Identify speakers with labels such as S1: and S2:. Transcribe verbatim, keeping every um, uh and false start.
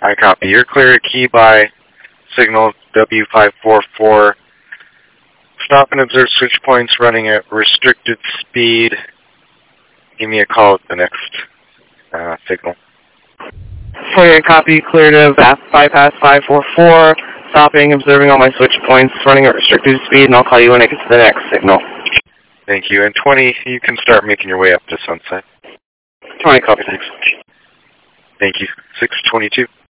S1: I copy. You're clear at Key by signal W five four four. Stop and observe switch points running at restricted speed. Give me a call at the next uh, signal.
S2: Okay, copy. Clear to bypass five four four. Stopping, observing all my switch points, running at restricted speed, and I'll call you when I get to the next signal.
S1: Thank you. And twenty, you can start making your way up to Sunset.
S2: twenty, copy, thanks.
S1: Thank you. six twenty-two.